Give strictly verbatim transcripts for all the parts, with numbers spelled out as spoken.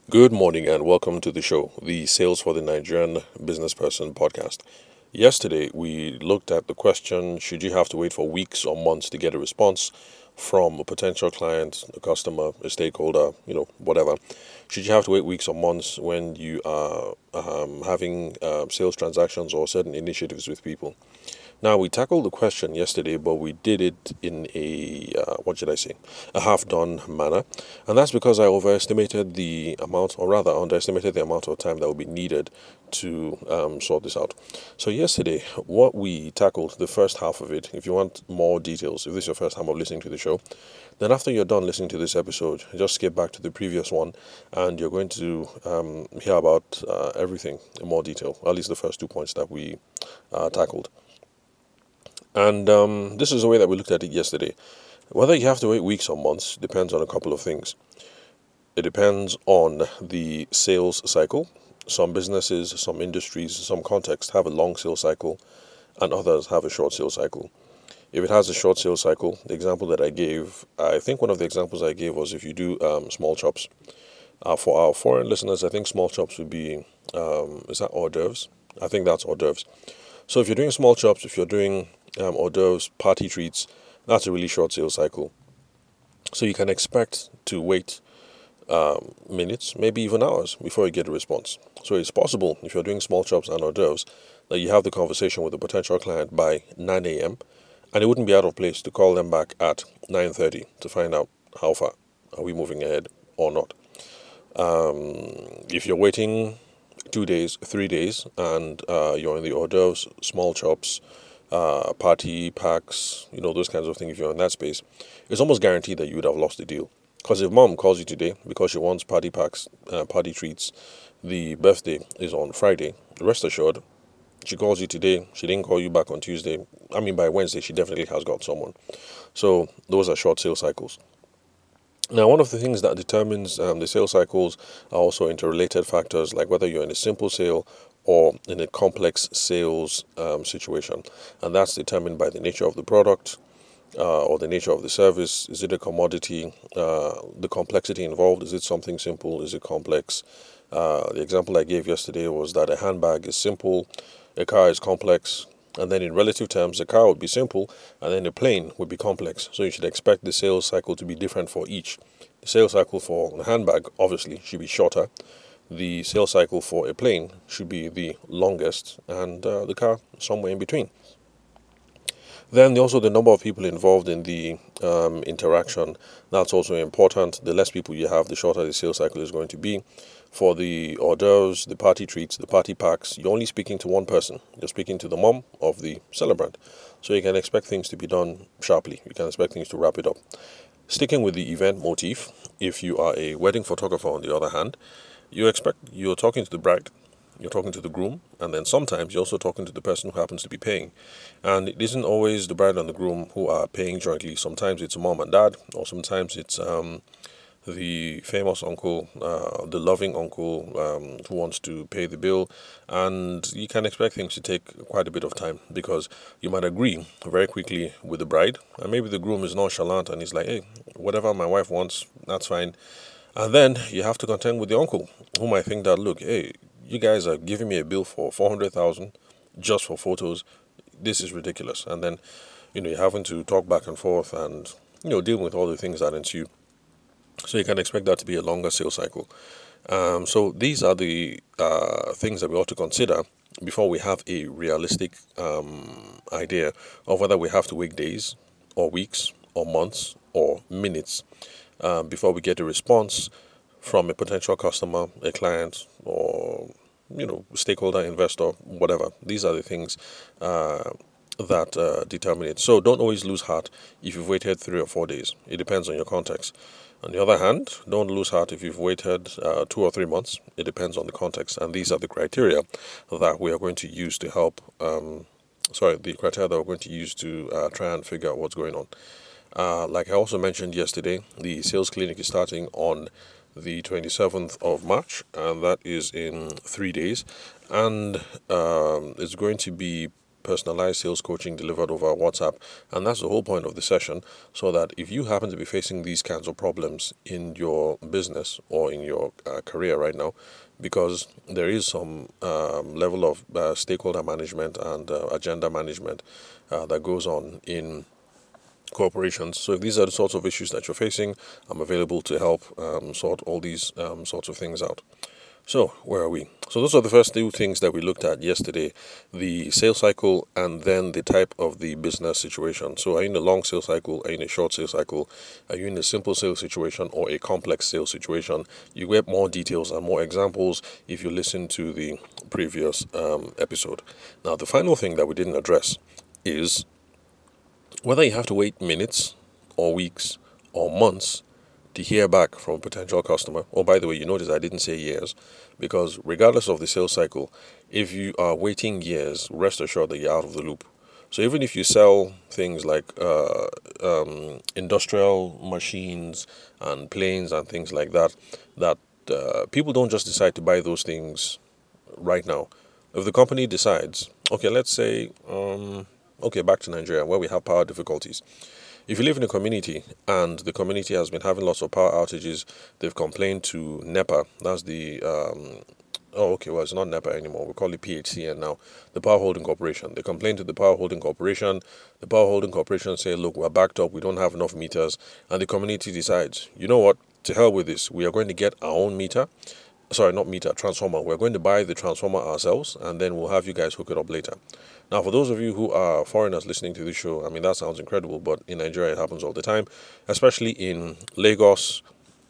Good morning and welcome to the show, the Sales for the Nigerian Business Person podcast. Yesterday, we looked at the question, should you have to wait for weeks or months to get a response from a potential client, a customer, a stakeholder, you know, whatever? Should you have to wait weeks or months when you are um, having uh, sales transactions or certain initiatives with people? Now, we tackled the question yesterday, but we did it in a, uh, what should I say, a half done manner. And that's because I overestimated the amount, or rather, underestimated the amount of time that would be needed to um, sort this out. So, yesterday, what we tackled, the first half of it, if you want more details, if this is your first time of listening to the show, then after you're done listening to this episode, just skip back to the previous one and you're going to um, hear about uh, everything in more detail, at least the first two points that we uh, tackled. And um, this is the way that we looked at it yesterday. Whether you have to wait weeks or months depends on a couple of things. It depends on the sales cycle. Some businesses, some industries, some contexts have a long sales cycle, and others have a short sales cycle. If it has a short sales cycle, the example that I gave, I think one of the examples I gave was if you do um, small chops. Uh, for our foreign listeners, I think small chops would be, um, is that hors d'oeuvres? I think that's hors d'oeuvres. So if you're doing small chops, if you're doing um, hors d'oeuvres, party treats, that's a really short sales cycle. So you can expect to wait um, minutes, maybe even hours before you get a response. So it's possible if you're doing small chops and hors d'oeuvres that you have the conversation with a potential client by nine a.m. and it wouldn't be out of place to call them back at nine thirty to find out how far are we moving ahead or not. Um, if you're waiting two days, three days, and uh, you're in the hors d'oeuvres, small chops, uh, party packs, you know, those kinds of things, if you're in that space, it's almost guaranteed that you would have lost the deal. Because if mom calls you today because she wants party packs, uh, party treats, the birthday is on Friday, rest assured, she calls you today, she didn't call you back on Tuesday. I mean, by Wednesday, she definitely has got someone. So those are short sales cycles. Now, one of the things that determines um, the sales cycles are also interrelated factors, like whether you're in a simple sale or in a complex sales um, situation. And that's determined by the nature of the product uh, or the nature of the service. Is it a commodity? Uh, the complexity involved, is it something simple? Is it complex? Uh, the example I gave yesterday was that a handbag is simple, a car is complex, and then in relative terms, a car would be simple, and then a plane would be complex. So you should expect the sales cycle to be different for each. The sales cycle for a handbag, obviously, should be shorter. The sales cycle for a plane should be the longest, and uh, the car somewhere in between. Then also the number of people involved in the um, interaction, that's also important. The less people you have, the shorter the sales cycle is going to be. For the hors d'oeuvres, the party treats, the party packs, you're only speaking to one person. You're speaking to the mom of the celebrant. So you can expect things to be done sharply. You can expect things to wrap it up. Sticking with the event motif, if you are a wedding photographer on the other hand, you expect you're talking to the bride, you're talking to the groom, and then sometimes you're also talking to the person who happens to be paying. And it isn't always the bride and the groom who are paying jointly. Sometimes it's mom and dad, or sometimes it's um, the famous uncle, uh, the loving uncle um, who wants to pay the bill. And you can expect things to take quite a bit of time because you might agree very quickly with the bride, and maybe the groom is nonchalant and he's like, hey, whatever my wife wants, that's fine. And then you have to contend with the uncle, who might think that, look, hey, you guys are giving me a bill for four hundred thousand just for photos. This is ridiculous. And then, you know, you're having to talk back and forth and, you know, deal with all the things that ensue. So you can expect that to be a longer sales cycle. Um, so these are the uh, things that we ought to consider before we have a realistic um, idea of whether we have to wait days or weeks or months or minutes um, before we get a response from a potential customer, a client, or you know, stakeholder, investor, whatever. These are the things uh, that uh, determine it. So don't always lose heart if you've waited three or four days. It depends on your context. On the other hand, don't lose heart if you've waited uh, two or three months. It depends on the context. And these are the criteria that we are going to use to help, um, sorry, the criteria that we're going to use to uh, try and figure out what's going on. Uh, like I also mentioned yesterday, the sales clinic is starting on the twenty-seventh of March, and that is in three days. And um, it's going to be personalized sales coaching delivered over WhatsApp. And that's the whole point of the session, so that if you happen to be facing these kinds of problems in your business or in your uh, career right now, because there is some um, level of uh, stakeholder management and uh, agenda management uh, that goes on in corporations. So if these are the sorts of issues that you're facing, I'm available to help um, sort all these um, sorts of things out. So, where are we? So, those are the first two things that we looked at yesterday: the sales cycle and then the type of the business situation. So, are you in a long sales cycle? Are you in a short sales cycle? Are you in a simple sales situation or a complex sales situation? You get more details and more examples if you listen to the previous um, episode. Now, the final thing that we didn't address is whether you have to wait minutes or weeks or months to hear back from a potential customer. Oh, by the way, you notice I didn't say years, because regardless of the sales cycle, if you are waiting years, rest assured that you're out of the loop. So even if you sell things like uh, um, industrial machines and planes and things like that, that uh, people don't just decide to buy those things right now. If the company decides, okay, let's say, um, okay, back to Nigeria where we have power difficulties. If you live in a community and the community has been having lots of power outages, they've complained to NEPA. That's the um, oh, okay, well, it's not NEPA anymore. We call it P H C N now, the Power Holding Corporation. They complain to the Power Holding Corporation. The Power Holding Corporation say, look, we're backed up. We don't have enough meters. And the community decides, you know what? To hell with this. We are going to get our own meter. Sorry, not meter, transformer. We're going to buy the transformer ourselves, and then we'll have you guys hook it up later. Now, for those of you who are foreigners listening to this show, I mean, that sounds incredible, but in Nigeria it happens all the time, especially in Lagos,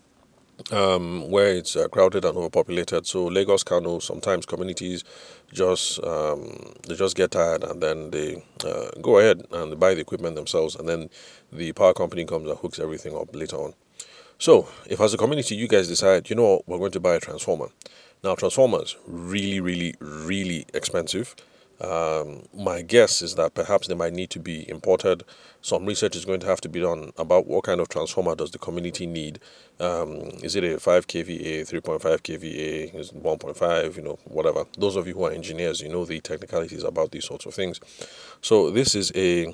um, where it's uh, crowded and overpopulated. So Lagos, Kano, sometimes communities just um, they just get tired, and then they uh, go ahead and they buy the equipment themselves, and then the power company comes and hooks everything up later on. So, if as a community you guys decide, you know what, we're going to buy a transformer. Now, transformers, really, really, really expensive. Um, my guess is that perhaps they might need to be imported. Some research is going to have to be done about what kind of transformer does the community need. Um, is it a five k V A, three point five k V A, is it one point five, you know, whatever. Those of you who are engineers, you know the technicalities about these sorts of things. So, this is a...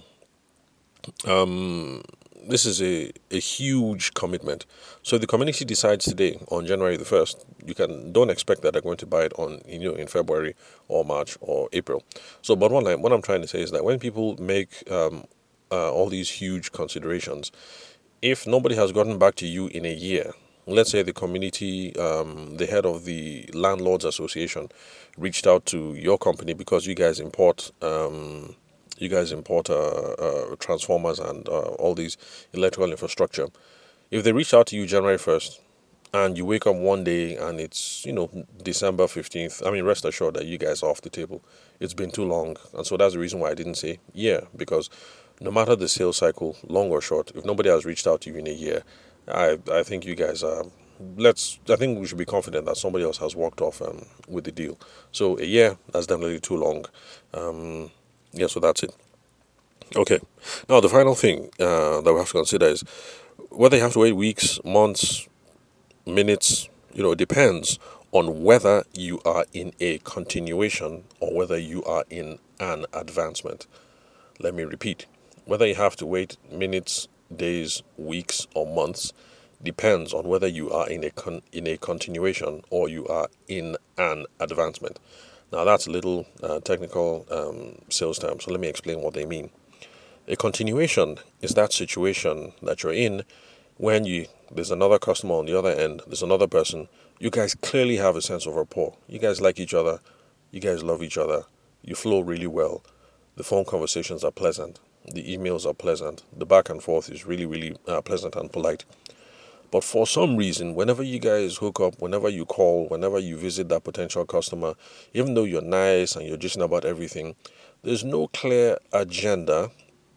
Um, this is a, a huge commitment. So if the community decides today on January the first, you can don't expect that they're going to buy it on you know in February or March or April. So but one what I'm trying to say is that when people make um, uh, all these huge considerations, if nobody has gotten back to you in a year, let's say the community, um, the head of the landlords association reached out to your company because you guys import um, you guys import uh, uh, transformers and uh, all these electrical infrastructure. If they reach out to you January first and you wake up one day and it's, you know, December fifteenth, I mean, rest assured that you guys are off the table. It's been too long. And so that's the reason why I didn't say yeah, because no matter the sales cycle, long or short, if nobody has reached out to you in a year, I, I think you guys are... Let's. I think we should be confident that somebody else has walked off um, with the deal. So a year, that's definitely too long. Um, Yeah, so that's it. Okay. Now, the final thing uh, that we have to consider is whether you have to wait weeks, months, minutes, you know, it depends on whether you are in a continuation or whether you are in an advancement. Let me repeat. Whether you have to wait minutes, days, weeks, or months depends on whether you are in a con- in a continuation or you are in an advancement. Now, that's a little uh, technical um, sales term, so let me explain what they mean. A continuation is that situation that you're in when you there's another customer on the other end, there's another person. You guys clearly have a sense of rapport. You guys like each other. You guys love each other. You flow really well. The phone conversations are pleasant. The emails are pleasant. The back and forth is really, really uh, pleasant and polite. But for some reason, whenever you guys hook up, whenever you call, whenever you visit that potential customer, even though you're nice and you're just about everything, there's no clear agenda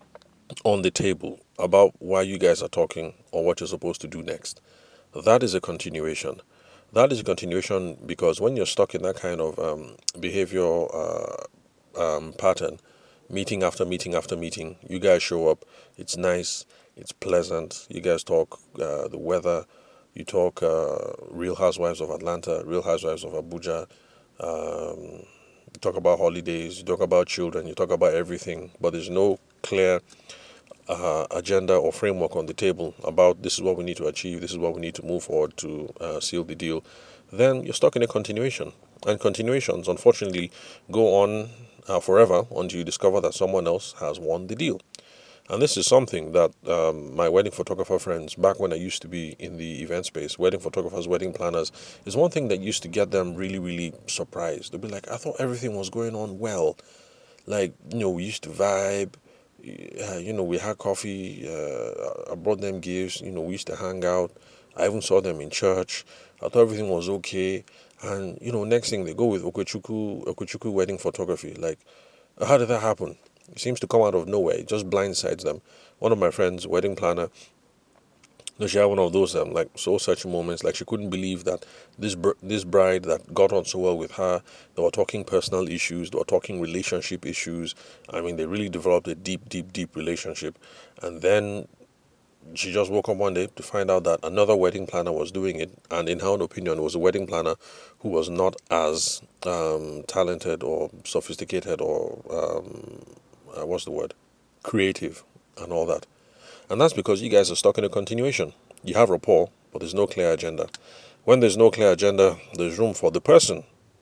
on the table about why you guys are talking or what you're supposed to do next. That is a continuation. That is a continuation because when you're stuck in that kind of um, behavior uh, um, pattern, meeting after meeting after meeting, you guys show up, it's nice, it's pleasant, you guys talk uh, the weather, you talk uh, Real Housewives of Atlanta, Real Housewives of Abuja, um, You talk about holidays, you talk about children, you talk about everything, but there's no clear uh, agenda or framework on the table about this is what we need to achieve, this is what we need to move forward to uh, seal the deal, then you're stuck in a continuation. And continuations, unfortunately, go on uh, forever until you discover that someone else has won the deal. And this is something that um, my wedding photographer friends, back when I used to be in the event space, wedding photographers, wedding planners, is one thing that used to get them really, really surprised. They'd be like, I thought everything was going on well. Like, you know, we used to vibe, uh, you know, we had coffee, uh, I brought them gifts, you know, we used to hang out. I even saw them in church. I thought everything was okay. And, you know, next thing they go with Okechukwu, Okechukwu wedding photography. Like, how did that happen? It seems to come out of nowhere. It just blindsides them. One of my friends, wedding planner, no, she had one of those um, like soul searching moments. Like she couldn't believe that this br- this bride that got on so well with her, they were talking personal issues, they were talking relationship issues. I mean, they really developed a deep, deep, deep relationship. And then she just woke up one day to find out that another wedding planner was doing it, and in her own opinion, it was a wedding planner who was not as um, talented or sophisticated or um, uh, what's the word, creative, and all that. And that's because you guys are stuck in a continuation. You have rapport, but there's no clear agenda. When there's no clear agenda, there's room for the person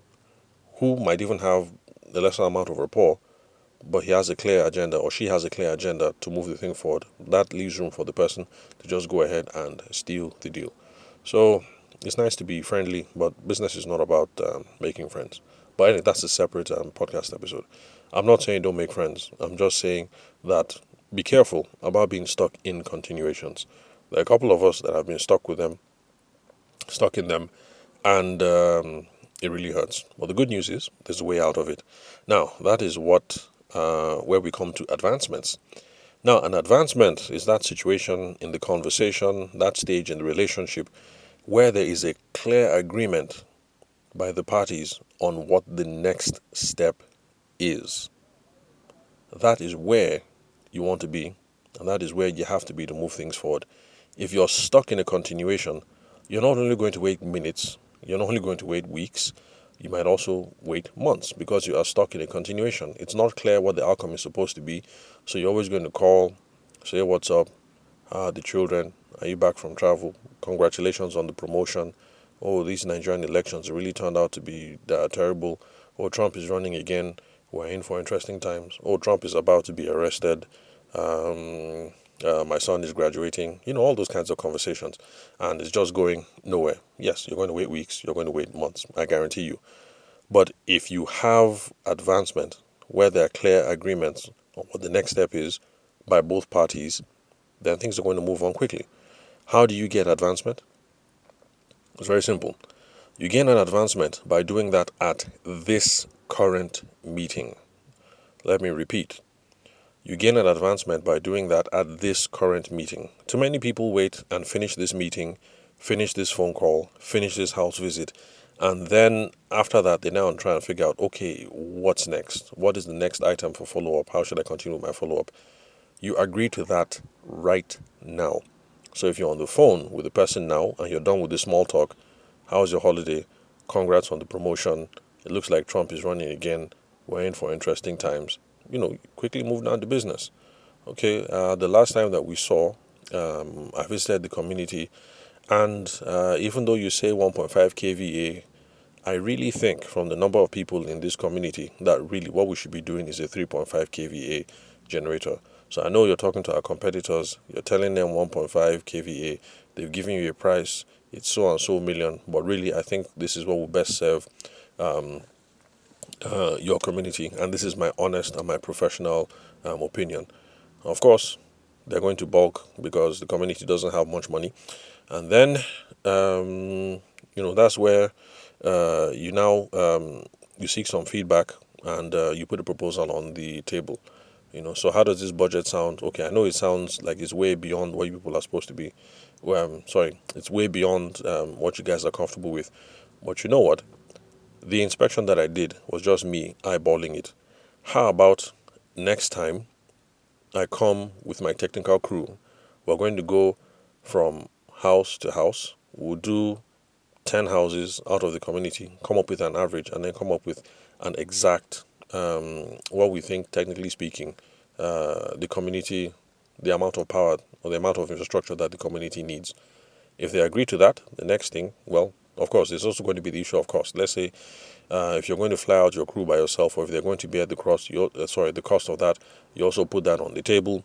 who might even have a lesser amount of rapport, but he has a clear agenda or she has a clear agenda to move the thing forward. That leaves room for the person to just go ahead and steal the deal. So it's nice to be friendly, but business is not about um, making friends. But anyway, that's a separate um, podcast episode. I'm not saying don't make friends. I'm just saying that be careful about being stuck in continuations. There are a couple of us that have been stuck with them, stuck in them, and um, it really hurts. But the good news is there's a way out of it. Now, that is what uh, where we come to advancements. Now, an advancement is that situation in the conversation, that stage in the relationship, where there is a clear agreement by the parties on what the next step is. That is where you want to be, and that is where you have to be to move things forward. If you're stuck in a continuation, you're not only going to wait minutes, you're not only going to wait weeks, you might also wait months because you are stuck in a continuation. It's not clear what the outcome is supposed to be, so you're always going to call, say what's up, how are the children, are you back from travel, congratulations on the promotion, oh, these Nigerian elections really turned out to be uh, terrible, oh, Trump is running again, we're in for interesting times, oh, Trump is about to be arrested, um, uh, my son is graduating, you know, all those kinds of conversations, and it's just going nowhere. Yes, you're going to wait weeks, you're going to wait months, I guarantee you. But if you have advancement where there are clear agreements on what the next step is by both parties, then things are going to move on quickly. How do you get advancement? It's very simple. You gain an advancement by doing that at this current meeting. Let me repeat. You gain an advancement by doing that at this current meeting. Too many people wait and finish this meeting, finish this phone call, finish this house visit, and then after that, they now try and figure out, okay, what's next? What is the next item for follow-up? How should I continue with my follow-up? You agree to that right now. So if you're on the phone with the person now and you're done with the small talk, how's your holiday? Congrats on the promotion. It looks like Trump is running again. We're in for interesting times. You know, quickly move down to business. Okay, uh, the last time that we saw, um, I visited the community, and uh, even though you say one point five k V A, I really think from the number of people in this community that really what we should be doing is a three point five k V A generator. So I know you're talking to our competitors, you're telling them one point five k V A, they've given you a price, it's so and so million, but really I think this is what will best serve um, uh, your community, and this is my honest and my professional um, opinion. Of course, they're going to bulk because the community doesn't have much money, and then um, you know that's where uh, you now um, you seek some feedback and uh, you put a proposal on the table. You know, so how does this budget sound? Okay, I know it sounds like it's way beyond what you people are supposed to be. Well, um, sorry, it's way beyond um, what you guys are comfortable with. But you know what? The inspection that I did was just me eyeballing it. How about next time I come with my technical crew? We're going to go from house to house. We'll do ten houses out of the community, come up with an average, and then come up with an exact, um, what we think, technically speaking, uh, the community, the amount of power or the amount of infrastructure that the community needs. If they agree to that, the next thing, well, of course, there's also going to be the issue of cost. Let's say uh, if you're going to fly out your crew by yourself, or if they're going to be at the cost, you, uh, sorry, the cost of that, you also put that on the table.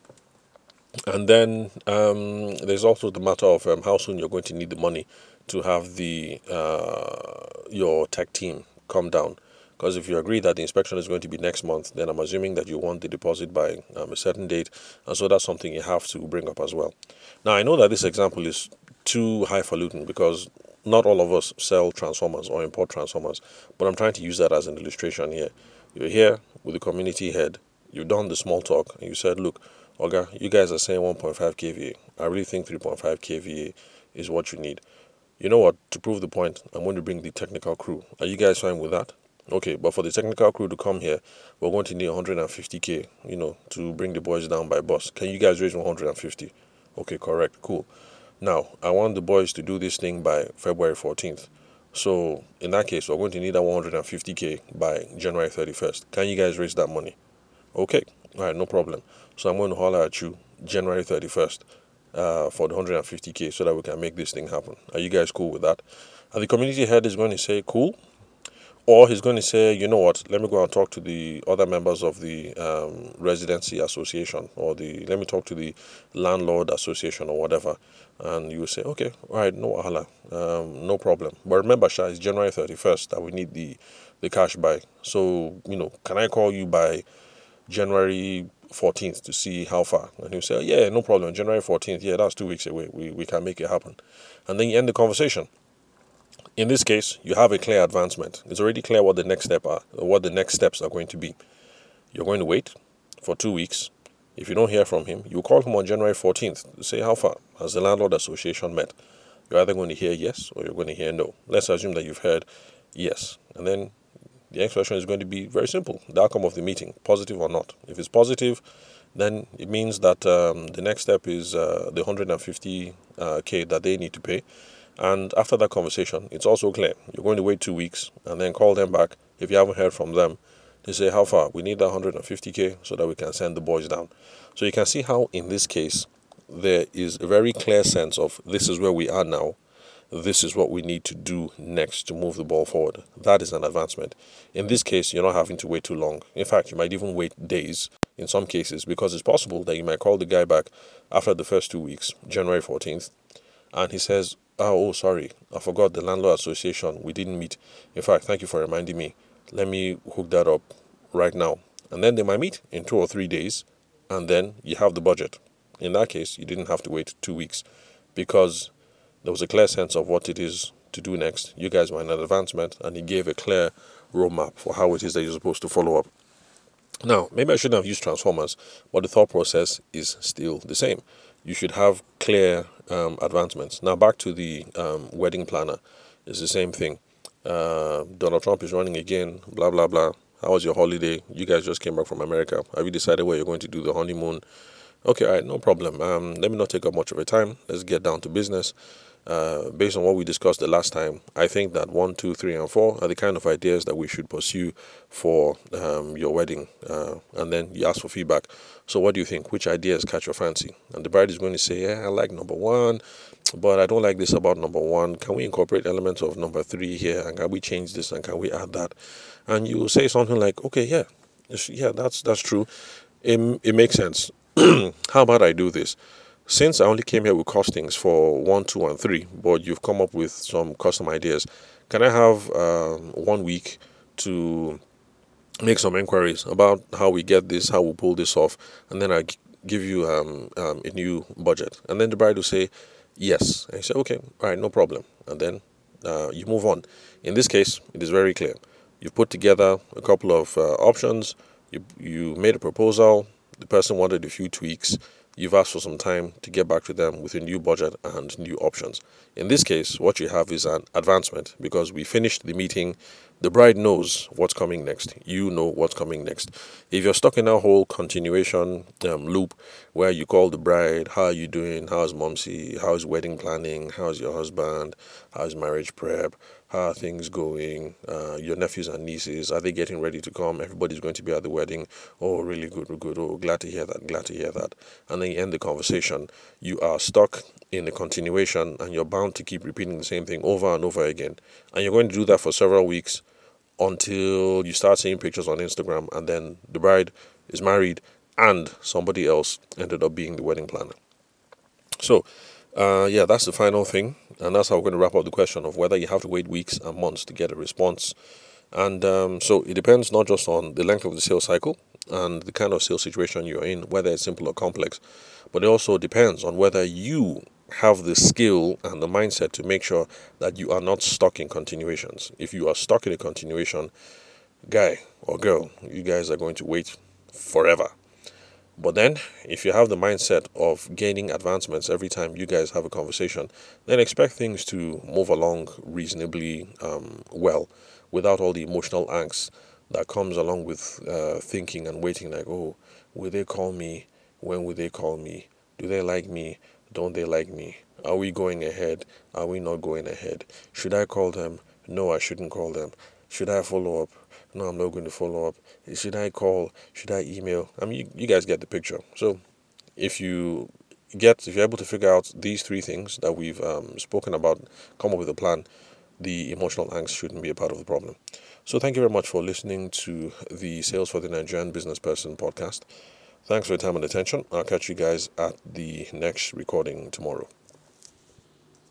And then um, there's also the matter of um, how soon you're going to need the money to have the uh, your tech team come down. Because if you agree that the inspection is going to be next month, then I'm assuming that you want the deposit by um, a certain date, and so that's something you have to bring up as well. Now, I know that this example is too highfalutin because not all of us sell transformers or import transformers, but I'm trying to use that as an illustration here. You're here with the community head, you've done the small talk, and you said, look, Oga, you guys are saying one point five k V A. I really think three point five k V A is what you need. You know what? To prove the point, I'm going to bring the technical crew. Are you guys fine with that? Okay, but for the technical crew to come here, we're going to need one hundred fifty k, you know, to bring the boys down by bus. Can you guys raise one hundred fifty? Okay, correct, cool. Now, I want the boys to do this thing by February fourteenth. So, in that case, we're going to need that one hundred fifty k by January thirty-first. Can you guys raise that money? Okay, all right, no problem. So, I'm going to holler at you January thirty-first uh, for the one hundred fifty k so that we can make this thing happen. Are you guys cool with that? And the community head is going to say, cool. Or he's going to say, you know what, let me go and talk to the other members of the um, residency association, or the, let me talk to the landlord association or whatever. And you will say, okay, all right, no wahala, um, no problem. But remember, Sha, it's January thirty-first that we need the, the cash by. So, you know, can I call you by January fourteenth to see how far? And he'll say, yeah, no problem, January fourteenth, yeah, that's two weeks away. We, we can make it happen. And then you end the conversation. In this case, you have a clear advancement. It's already clear what the next step are, what the next steps are going to be. You're going to wait for two weeks. If you don't hear from him, you call him on January fourteenth to say how far has the landlord association met. You're either going to hear yes or you're going to hear no. Let's assume that you've heard yes, and then the expression is going to be very simple: the outcome of the meeting, positive or not. If it's positive, then it means that um, the next step is uh, the one hundred fifty k that they need to pay. And after that conversation, it's also clear. You're going to wait two weeks and then call them back. If you haven't heard from them, they say, how far? We need that one hundred fifty k so that we can send the boys down. So you can see how, in this case, there is a very clear sense of this is where we are now. This is what we need to do next to move the ball forward. That is an advancement. In this case, you're not having to wait too long. In fact, you might even wait days in some cases, because it's possible that you might call the guy back after the first two weeks, January fourteenth, and he says, oh, oh, sorry, I forgot the landlord association. We didn't meet. In fact, thank you for reminding me. Let me hook that up right now. And then they might meet in two or three days, and then you have the budget. In that case, you didn't have to wait two weeks because there was a clear sense of what it is to do next. You guys were in an advancement, and he gave a clear roadmap for how it is that you're supposed to follow up. Now, maybe I shouldn't have used transformers, but the thought process is still the same. You should have clear um, advancements. Now, back to the um, wedding planner. It's the same thing. Uh, Donald Trump is running again, blah, blah, blah. How was your holiday? You guys just came back from America. Have you decided where you're going to do the honeymoon? Okay, all right, no problem. Um, let me not take up much of your time. Let's get down to business. Uh, based on what we discussed the last time, I think that one, two, three, and four are the kind of ideas that we should pursue for um, your wedding. Uh, and then you ask for feedback. So what do you think? Which ideas catch your fancy? And the bride is going to say, yeah, I like number one, but I don't like this about number one. Can we incorporate elements of number three here? And can we change this? And can we add that? And you will say something like, okay, yeah, yeah, that's that's true. It, it makes sense. How about I do this? Since I only came here with costings for one, two, and three, but you've come up with some custom ideas, can I have um, one week to make some inquiries about how we get this, how we pull this off, and then I g- give you um, um, a new budget? And then the bride will say, yes. And you say, okay, all right, no problem. And then uh, you move on. In this case, it is very clear. You've put together a couple of uh, options. You, you made a proposal. The person wanted a few tweaks. You've asked for some time to get back to them with a new budget and new options. In this case, what you have is an advancement because we finished the meeting The bride knows what's coming next. You know what's coming next. If you're stuck in a whole continuation um, loop where you call the bride, how are you doing? How's momsy? How's wedding planning? How's your husband? How's marriage prep? How are things going? Uh, your nephews and nieces, are they getting ready to come? Everybody's going to be at the wedding. Oh, really good, good. Oh, glad to hear that, glad to hear that. And then you end the conversation. You are stuck in the continuation and you're bound to keep repeating the same thing over and over again. And you're going to do that for several weeks until you start seeing pictures on Instagram, and then the bride is married and somebody else ended up being the wedding planner. So, uh, yeah, that's the final thing, and that's how we're going to wrap up the question of whether you have to wait weeks and months to get a response. And um, so it depends not just on the length of the sales cycle and the kind of sales situation you're in, whether it's simple or complex, but it also depends on whether you have the skill and the mindset to make sure that you are not stuck in continuations. If you are stuck in a continuation, guy or girl, you guys are going to wait forever. But then, if you have the mindset of gaining advancements every time you guys have a conversation, then expect things to move along reasonably um, well without all the emotional angst that comes along with uh, thinking and waiting like, oh, will they call me? When will they call me? Do they like me? Don't they like me? Are we going ahead? Are we not going ahead? Should I call them? No, I shouldn't call them. Should I follow up? No, I'm not going to follow up. Should I call? Should I email? I mean, you, you guys get the picture. So if you get, if you're able to figure out these three things that we've um, spoken about, come up with a plan, the emotional angst shouldn't be a part of the problem. So thank you very much for listening to the Sales for the Nigerian Business Person podcast. Thanks for your time and attention. I'll catch you guys at the next recording tomorrow.